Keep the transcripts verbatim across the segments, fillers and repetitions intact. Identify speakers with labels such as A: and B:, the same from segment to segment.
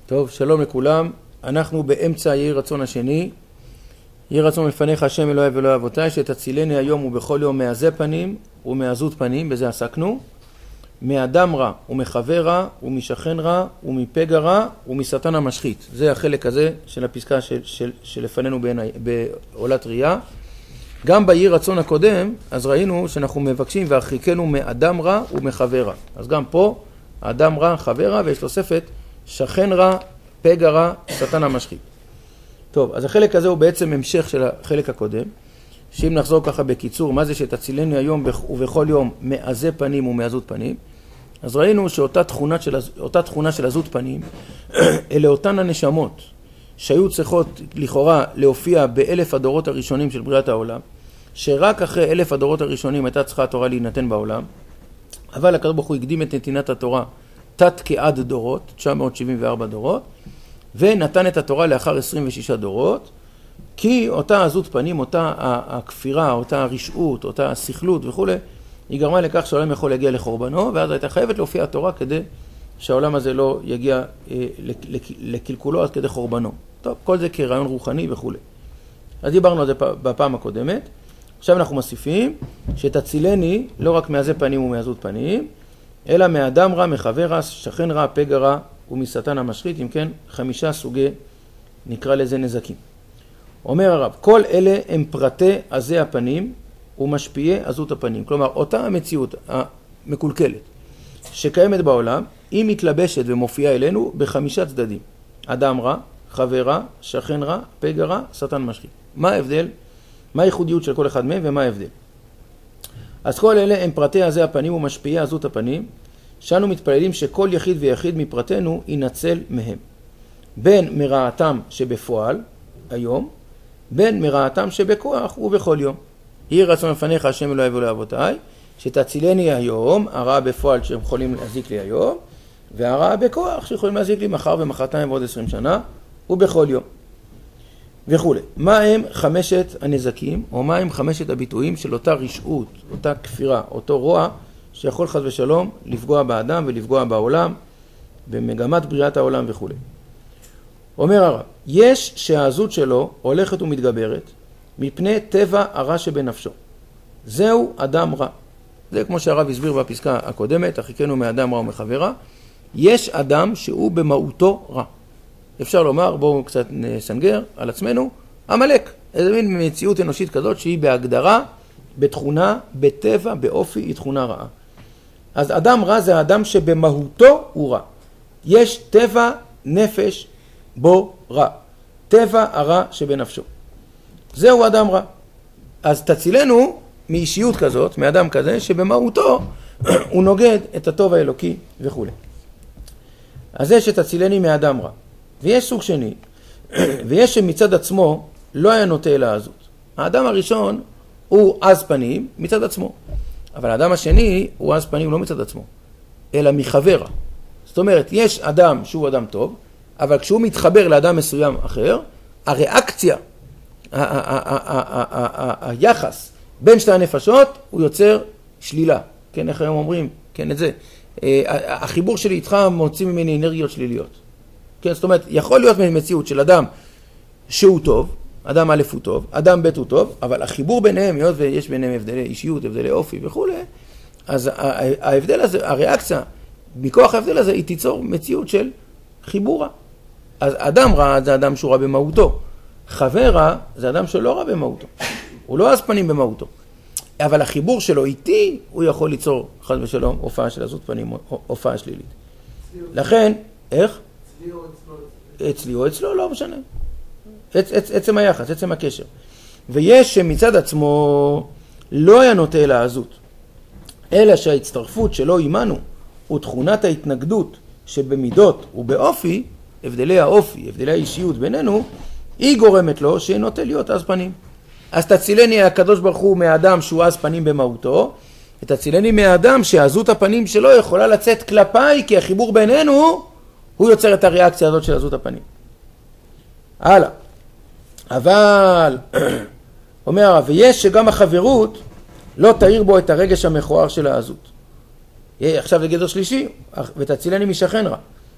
A: טוב, שלום לכולם. אנחנו באמצע יהי רצון השני. יהי רצון לפניך השם אלוהי ואלוהי אבותיי, שתצילני היום ובכל יום מעזי פנים ומעזות פנים, בזה עסקנו. מאדם רע ומחבר רע ומשכן רע ומפגע רע ומשטן המשחית. זה החלק הזה של הפסקה של, של, שלפנינו בעולת ראייה. גם ביהי רצון הקודם, אז ראינו שאנחנו מבקשים והרחיקנו מאדם רע ומחבר רע. אז גם פה, אדם רע, חבר רע, ויש תוספת שכן רע, פגע רע, שטן המשחית. טוב, אז החלק הזה הוא בעצם המשך של החלק הקודם, שאם נחזור ככה בקיצור, מה זה שתצילני היום ובכל יום מעזי פנים ומעזות פנים, אז ראינו שאותה תכונה של, אותה תכונה של עזות פנים, אלה אותן הנשמות שהיו צריכות לכאורה להופיע באלף הדורות הראשונים של בריאת העולם, שרק אחרי אלף הדורות הראשונים הייתה צריכה התורה להינתן בעולם, אבל הקדוש ברוך הוא הקדים את נתינת התורה תת כעד דורות, תשע מאות שבעים וארבע דורות, ונתן את התורה לאחר עשרים ושישה דורות, כי אותה עזות פנים, אותה הכפירה, אותה הרשעות, אותה הסכלות וכו', היא גרמה לכך שהעולם יכול להגיע לחורבנו, ואז הייתה חייבת להופיע התורה כדי שהעולם הזה לא יגיע אה, לקלקולו עד כדי חורבנו. טוב, כל זה כרעיון רוחני וכו'. אז דיברנו על זה בפעם הקודמת. עכשיו אנחנו מוסיפים שתצילני לא רק מעזי פנים ומעזות פנים, אלא מאדם רע, מחבר רע, שכן רע, פגע רע ומשטן המשחית. אם כן, חמישה סוגי, נקרא לזה נזקים. אומר הרב, כל אלה הם פרטי עזי הפנים ומשפיעי עזות הפנים. כלומר, אותה המציאות המקולקלת שקיימת בעולם, היא מתלבשת ומופיעה אלינו בחמישה צדדים. אדם רע, חבר רע, שכן רע, פגע רע, שטן משחית. מה ההבדל? מה הייחודיות של כל אחד מהם ומה ההבדל? אז כל אלה הם פרטי עזי הפנים ומשפיעי עזות הפנים, שאנו מתפללים שכל יחיד ויחיד מפרטנו ינצל מהם. בין מרעתם שבפועל, היום, בין מרעתם שבכוח ובכל יום. יהי רצון לפניך השם אלוהי ואלוהי אבותיי, שתצילני היום, הרע בפועל שהם יכולים להזיק לי היום, והרע בכוח שיכולים להזיק לי מחר ומחרתיים ועוד עשרים שנה, ובכל יום. וכו'. מה הם חמשת הנזקים, או מה הם חמשת הביטויים של אותה רשעות, אותה כפירה, אותו רוע, שיכול חס ושלום לפגוע באדם ולפגוע בעולם, במגמת בריאת העולם וכו'. אומר הרב, יש שהעזות שלו הולכת ומתגברת, מפני טבע הרע שבנפשו. זהו אדם רע. זה כמו שהרב הסביר בפסקה הקודמת, הרחיקנו מאדם רע ומחבר רע. יש אדם שהוא במהותו רע. אפשר לומר, בואו קצת נסנגר על עצמנו, עמלק. איזה מין מציאות אנושית כזאת שהיא בהגדרה, בתכונה, בטבע, באופי, היא תכונה רעה. אז אדם רע זה האדם שבמהותו הוא רע. יש טבע נפש בו רע. טבע הרע שבנפשו. זהו אדם רע. אז תצילנו מאישיות כזאת, מאדם כזה, שבמהותו הוא נוגד את הטוב האלוקי וכו'. אז זה שתצילני מאדם רע. ויש סוג שני, ויש שמצד עצמו לא היה נוטה אל העזות. האדם הראשון הוא עז פנים מצד עצמו. אבל האדם השני הוא עז פנים לא מצד עצמו, אלא מחבר רע. זאת אומרת, יש אדם שהוא אדם טוב, אבל כשהוא מתחבר לאדם מסוים אחר, הריאקציה, היחס בין שתי הנפשות הוא יוצר שלילה. כן, איך היום אומרים? כן, את זה. החיבור שלי איתך מוציא ממני אנרגיות שליליות. כן, זאת אומרת, יכול להיות מציאות של אדם שהוא טוב, אדם א' הוא טוב, אדם ב' הוא טוב, אבל החיבור ביניהם, היות ויש ביניהם הבדלי אישיות, הבדלי אופי וכו', אז ההבדל הזה, הריאקציה, מכוח ההבדל הזה, היא תיצור מציאות של חיבור רע. אז אדם רע זה אדם שהוא רע במהותו. חבר רע זה אדם שלא רע במהותו. הוא לא עז פנים במהותו. אבל החיבור שלו איתי, הוא יכול ליצור, חס ושלום, הופעה של עזות פנים, הופעה שלילית. לכן, איך? אצלי או אצלו? אצלי או אצלו, לא משנה. עצם היחס, עצם הקשר. ויש שמצד עצמו לא היה נוטה אל העזות, אלא שההצטרפות שלו עימנו, ותכונת ההתנגדות שבמידות ובאופי, הבדלי האופי, הבדלי האישיות בינינו, היא גורמת לו שנוטה להיות עז פנים. אז תצילני הקדוש ברוך הוא מהאדם שהוא עז פנים במהותו, ותצילני מהאדם שעזות הפנים שלו יכולה לצאת כלפיי, כי החיבור בינינו הוא יוצר את הריאקציה הזאת של עזות הפנים. הלאה. אבל, אומר הרב, ויש שגם החברות לא תאיר בו את הרגש המכוער של העזות. עכשיו לגדר שלישי, ותצילני משכן רע.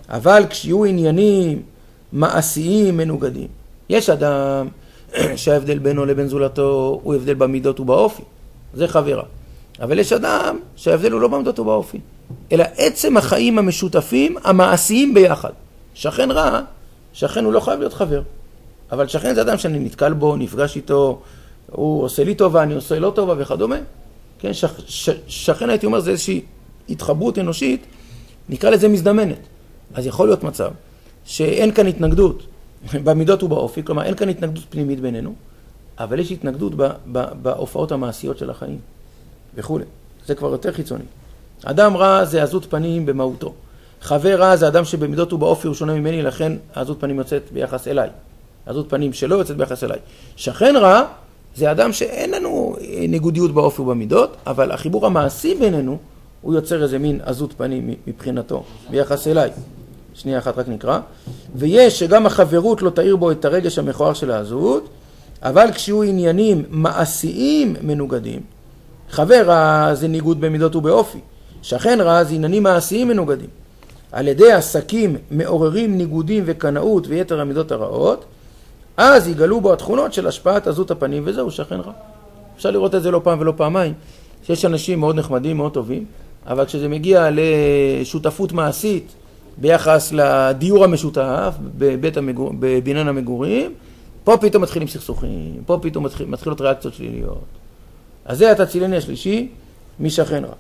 A: אבל כשיהיו עניינים מעשיים מנוגדים, יש אדם שההבדל בינו לבין זולתו הוא הבדל במידות ובאופי, זה חברה. אבל יש אדם שההבדל הוא לא במידות ובאופי, אלא עצם החיים המשותפים המעשיים ביחד. שכן רע, שכן הוא לא חייב להיות חבר. אבל שכן זה אדם שאני נתקל בו, נפגש איתו, הוא עושה לי טובה, אני עושה לו טובה וכדומה. כן, שכ, ש, שכן הייתי אומר זה איזושהי התחברות אנושית, נקרא לזה מזדמנת. אז יכול להיות מצב שאין כאן התנגדות במידות ובאופי, כלומר אין כאן התנגדות פנימית בינינו, אבל יש התנגדות ב, ב, בהופעות המעשיות של החיים וכו'. זה כבר יותר חיצוני. אדם רע זה עזות פנים במהותו. חבר רע זה אדם שבמידות ובאופי הוא שונה ממני, לכן עזות פנים יוצאת ביחס אליי. עזות פנים שלו יוצאת ביחס אליי. שכן רע זה אדם שאין לנו ניגודיות באופי ובמידות, אבל החיבור המעשי בינינו הוא יוצר איזה מין עזות פנים מבחינתו ביחס אליי. שנייה אחת רק נקרא. ויש שגם החברות לא תאיר בו את הרגש המכוער של העזות, אבל כשיהיו עניינים מעשיים מנוגדים, חבר רע זה ניגוד במידות ובאופי, שכן רע זה עניינים מעשיים מנוגדים. על ידי עסקים מעוררים ניגודים וקנאות ויתר המידות הרעות, אז יגלו בו התכונות של השפעת עזות הפנים, וזהו שכן רע. אפשר לראות את זה לא פעם ולא פעמיים, שיש אנשים מאוד נחמדים, מאוד טובים, אבל כשזה מגיע לשותפות מעשית ביחס לדיור המשותף בבית המגור... בבניין המגורים, פה פתאום מתחילים סכסוכים, פה פתאום מתחיל... מתחילות ריאקציות שליליות. אז זה התצילני השלישי, משכן רע.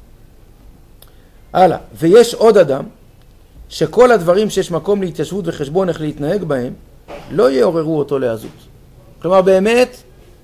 A: הלאה, ויש עוד אדם שכל הדברים שיש מקום להתיישבות וחשבון איך להתנהג בהם, לא יעוררו אותו לעזות. כלומר באמת,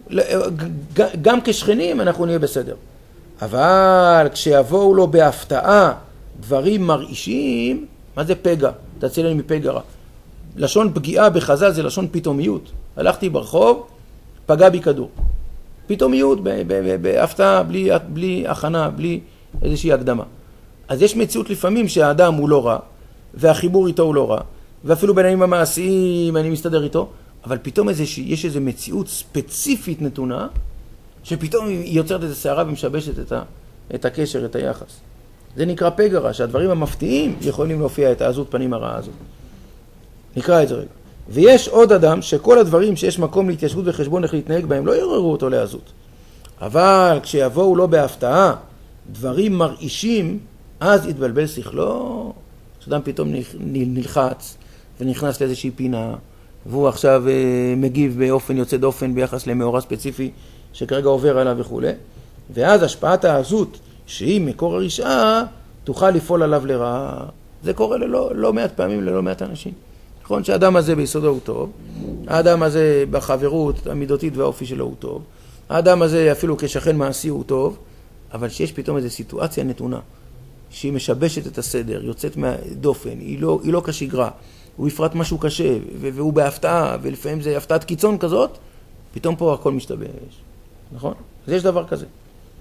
A: גם כשכנים אנחנו נהיה בסדר. אבל כשיבואו לו בהפתעה דברים מרעישים, מה זה פגע? תצילני מפגע רע. לשון פגיעה בחז"ל זה לשון פתאומיות. הלכתי ברחוב, פגע בי כדור. פתאומיות, בהפתעה, בלי, בלי הכנה, בלי איזושהי הקדמה. אז יש מציאות לפעמים שהאדם הוא לא רע, והחיבור איתו הוא לא רע, ואפילו בעניינים המעשיים אני מסתדר איתו, אבל פתאום איזה, יש איזו מציאות ספציפית נתונה, שפתאום היא יוצרת איזו שערה ומשבשת את, ה, את הקשר, את היחס. זה נקרא פגע רע, שהדברים המפתיעים יכולים להופיע את העזות פנים הרעה הזאת. נקרא את זה רגע. ויש עוד אדם שכל הדברים שיש מקום להתיישבות וחשבון איך להתנהג בהם לא יעוררו אותו לעזות. אבל כשיבואו לו בהפתעה דברים מרעישים, אז יתבלבל שכלו. כשאדם פתאום נלחץ ונכנס לאיזושהי פינה, והוא עכשיו מגיב באופן יוצא דופן ביחס למאורע ספציפי שכרגע עובר עליו וכו'. ואז השפעת העזות, שהיא מקור הרשעה, תוכל לפעול עליו לרעה. זה קורה ללא, לא מעט פעמים ללא מעט אנשים. נכון שהאדם הזה ביסודו הוא טוב, האדם הזה בחברות המידותית והאופי שלו הוא טוב, האדם הזה אפילו כשכן מעשי הוא טוב, אבל שיש פתאום איזו סיטואציה נתונה, שהיא משבשת את הסדר, יוצאת מהדופן, היא לא, היא לא כשגרה, הוא יפרט משהו קשה, והוא בהפתעה, ולפעמים זה הפתעת קיצון כזאת, פתאום פה הכל משתבש. נכון? אז יש דבר כזה.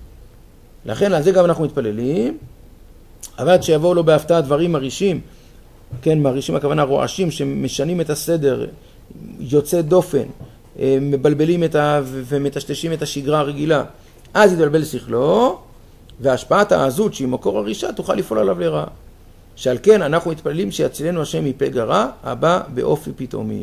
A: לכן על זה גם אנחנו מתפללים, אבל עד שיבואו לו בהפתעה דברים מרישים, כן, מרישים הכוונה רועשים שמשנים את הסדר, יוצא דופן, מבלבלים את ה... ומטשטשים את השגרה הרגילה, אז יתבלבל שכלו, והשפעת העזות שהיא מקור הרישה תוכל לפעול עליו לרעה. שעל כן אנחנו מתפללים שיצילנו השם מפגע רע, הבא באופי פתאומי.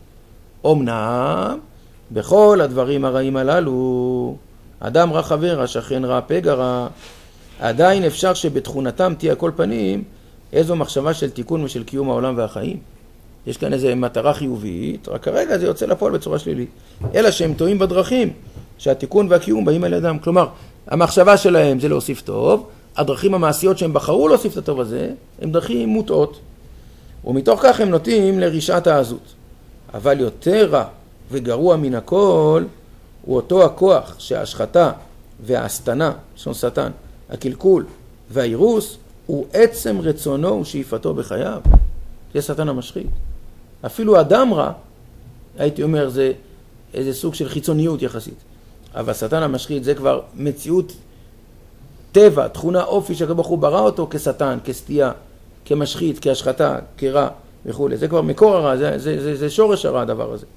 A: אמנם, בכל הדברים הרעים הללו, אדם רע חבר, השכן רע, פגע רע, עדיין אפשר שבתכונתם תהיה כל פנים איזו מחשבה של תיקון ושל קיום העולם והחיים. יש כאן איזו מטרה חיובית, רק כרגע זה יוצא לפועל בצורה שלילית. אלא שהם טועים בדרכים, שהתיקון והקיום באים על ידם. כלומר, המחשבה שלהם זה להוסיף טוב, הדרכים המעשיות שהם בחרו להוסיף את הטוב הזה, הם דרכים מוטעות. ומתוך כך הם נוטים לרשעת העזות. אבל יותר רע וגרוע מן הכל, הוא אותו הכוח שההשחתה וההסתנה, שון שטן, הקלקול והאירוס, הוא עצם רצונו ושאיפתו בחייו. זה שטן המשחית. אפילו אדם רע, הייתי אומר, זה איזה סוג של חיצוניות יחסית. אבל שטן המשחית זה כבר מציאות טבע, תכונה אופי שהקדוש הוא ברא אותו כשטן, כסטייה, כמשחית, כהשחתה, כרע וכו'. זה כבר מקור הרע, זה, זה, זה, זה שורש הרע הדבר הזה.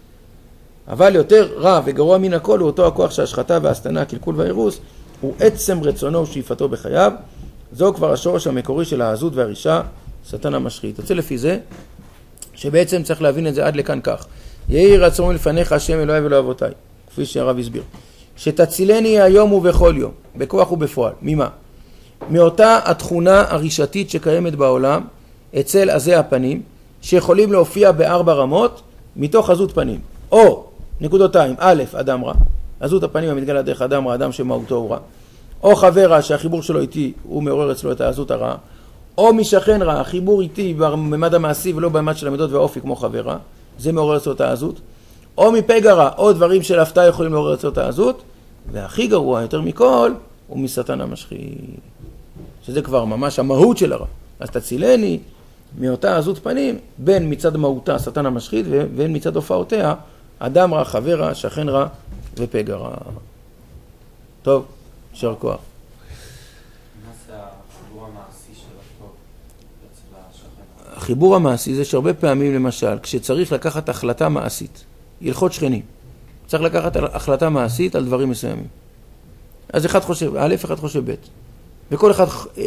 A: אבל יותר רע וגרוע מן הכל הוא אותו הכוח שההשחתה וההסתנה, הקלקול והאירוס, הוא עצם רצונו ושאיפתו בחייו. זו כבר השורש המקורי של העזות והרישה שטן המשחית. יוצא לפי זה, שבעצם צריך להבין את זה עד לכאן כך. יהי רצון לפניך השם אלוהי ואלוהי אבותיי, כפי שהרב הסביר. שתצילני היום ובכל יום, בכוח ובפועל. ממה? מאותה התכונה הרישתית שקיימת בעולם, אצל עזי הפנים, שיכולים להופיע בארבע רמות, מתוך עזות פנים. או, נקודותיים, א', אדם רע, עזות הפנים המתגלה דרך אדם רע, אדם שמהותו הוא רע. או חבר רע, שהחיבור שלו איתי, הוא מעורר אצלו את העזות הרע. או משכן רע, החיבור איתי בממד המעשי ולא בממד של המידות והאופי כמו חבר רע, זה מעורר אצלו את העזות. או מפגע רע, או דברים של הפתעה יכולים לעורר אצלו את העזות. והכי גרוע יותר מכל, הוא משטן המשחית. שזה כבר ממש המהות של הרע. אז תצילני מאותה עזות פנים, בין מצד מהותה שטן המשחית, ובין מצד הופעותיה, אדם רע, חבר רע, שכן רע ופגע רע. טוב, יישר כוח.
B: מה זה החיבור המעשי של הטוב אצל השכן?
A: החיבור המעשי זה שהרבה פעמים, למשל, כשצריך לקחת החלטה מעשית, הלכות שכנים, צריך לקחת החלטה מעשית על דברים מסוימים. אז אחד חושב א', אחד חושב ב'. וכל אחד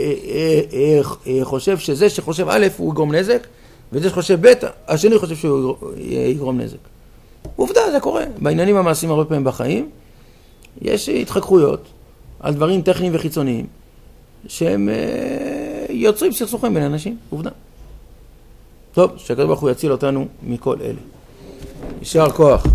A: חושב שזה שחושב א' הוא יגרום נזק, וזה שחושב ב', השני חושב שהוא יגרום נזק. עובדה, זה קורה. בעניינים המעשיים הרבה פעמים בחיים, יש התחככויות על דברים טכניים וחיצוניים, שהם יוצרים סכסוכים בין אנשים. עובדה. טוב, שהקדוש ברוך הוא יציל אותנו מכל אלה. יישר כוח.